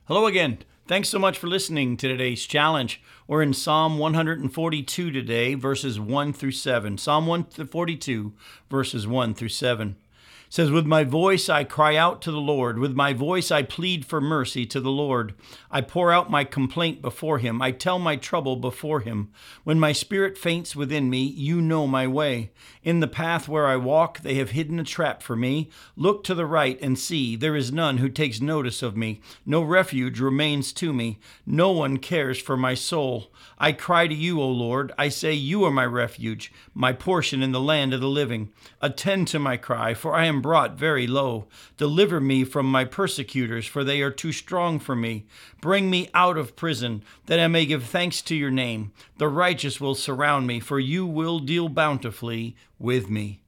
Hello again. Thanks so much for listening to today's challenge. We're in Psalm 142 today, verses 1 through 7. Psalm 142, verses 1 through 7. It says, "With my voice I cry out to the Lord. With my voice I plead for mercy to the Lord. I pour out my complaint before him. I tell my trouble before him. When my spirit faints within me, you know my way. In the path where I walk, they have hidden a trap for me. Look to the right and see. There is none who takes notice of me. No refuge remains to me. No one cares for my soul. I cry to you, O Lord. I say, you are my refuge, my portion in the land of the living. Attend to my cry, for I am brought very low. Deliver me from my persecutors, for they are too strong for me. Bring me out of prison, that I may give thanks to your name. The righteous will surround me, for you will deal bountifully with me."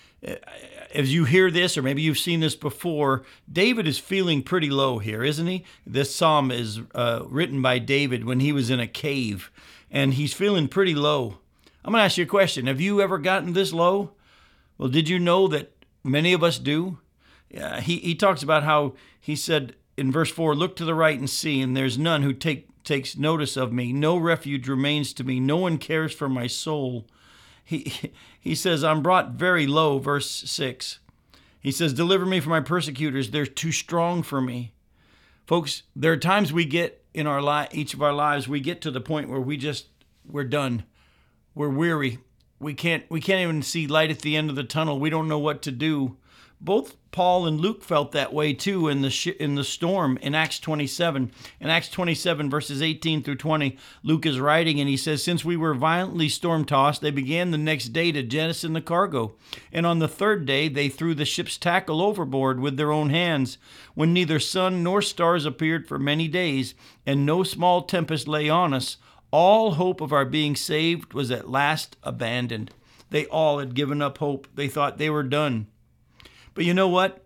As you hear this, or maybe you've seen this before, David is feeling pretty low here, isn't he? This psalm is written by David when he was in a cave, and he's feeling pretty low. I'm going to ask you a question. Have you ever gotten this low? Well, did you know that many of us do? He talks about how he said in verse 4, "Look to the right and see, and there's none who takes notice of me. No refuge remains to me. No one cares for my soul." He says, "I'm brought very low," verse 6. He says, "Deliver me from my persecutors. They're too strong for me." Folks, there are times we get in each of our lives, we get to the point where we're done. We're weary. We can't even see light at the end of the tunnel. We don't know what to do. Both Paul and Luke felt that way too in the storm in Acts 27. In Acts 27, verses 18 through 20, Luke is writing and he says, "Since we were violently storm-tossed, they began the next day to jettison the cargo. And on the third day, they threw the ship's tackle overboard with their own hands. When neither sun nor stars appeared for many days, and no small tempest lay on us, all hope of our being saved was at last abandoned." They all had given up hope. They thought they were done. But you know what?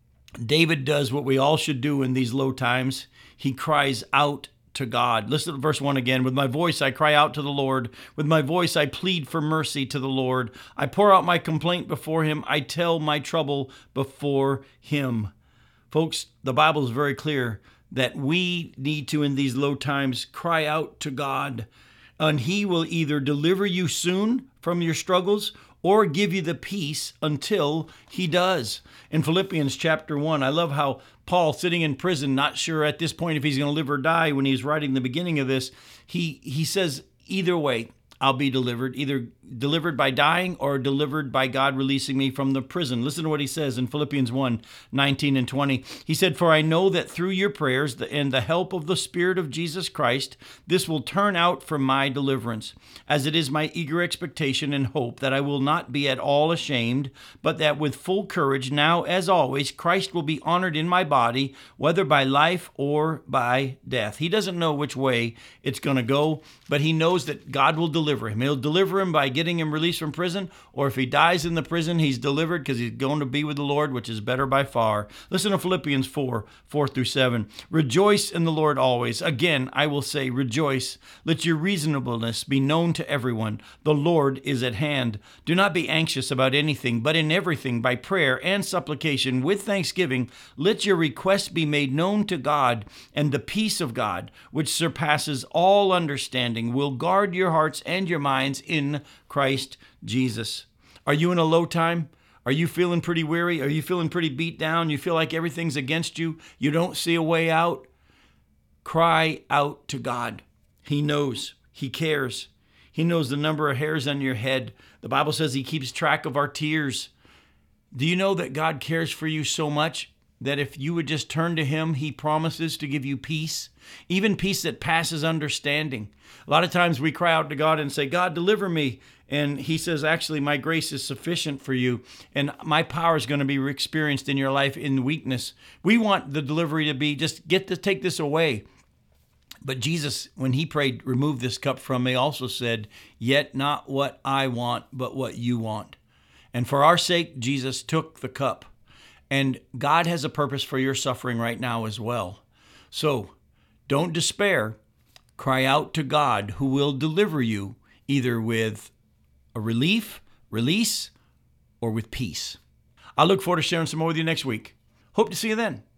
David does what we all should do in these low times. He cries out to God. Listen to verse 1 again. "With my voice I cry out to the Lord. With my voice I plead for mercy to the Lord. I pour out my complaint before him. I tell my trouble before him." Folks, the Bible is very clear that we need to, in these low times, cry out to God. And he will either deliver you soon from your struggles or give you the peace until he does. In Philippians chapter 1, I love how Paul, sitting in prison, not sure at this point if he's going to live or die, when he's writing the beginning of this, he says, either way, I'll be delivered, either delivered by dying or delivered by God releasing me from the prison. Listen to what he says in Philippians 1, 19 and 20. He said, "For I know that through your prayers and the help of the Spirit of Jesus Christ, this will turn out for my deliverance, as it is my eager expectation and hope that I will not be at all ashamed, but that with full courage, now as always, Christ will be honored in my body, whether by life or by death." He doesn't know which way it's going to go, but he knows that God will deliver him. He'll deliver him by getting him released from prison, or if he dies in the prison, he's delivered because he's going to be with the Lord, which is better by far. Listen to Philippians 4, 4 through 7. "Rejoice in the Lord always. Again, I will say, rejoice. Let your reasonableness be known to everyone. The Lord is at hand. Do not be anxious about anything, but in everything, by prayer and supplication, with thanksgiving, let your requests be made known to God, and the peace of God, which surpasses all understanding, will guard your hearts and your minds in Christ Jesus." Are you in a low time? Are you feeling pretty weary? Are you feeling pretty beat down? You feel like everything's against you? You don't see a way out? Cry out to God. He knows. He cares. He knows the number of hairs on your head. The Bible says he keeps track of our tears. Do you know that God cares for you so much that if you would just turn to him, he promises to give you peace, even peace that passes understanding? A lot of times we cry out to God and say, "God, deliver me." And he says, actually, my grace is sufficient for you, and my power is going to be experienced in your life in weakness. We want the delivery to be just take this away. But Jesus, when he prayed, "Remove this cup from me," also said, "Yet not what I want, but what you want." And for our sake, Jesus took the cup. And God has a purpose for your suffering right now as well. So don't despair. Cry out to God, who will deliver you either with a release, or with peace. I look forward to sharing some more with you next week. Hope to see you then.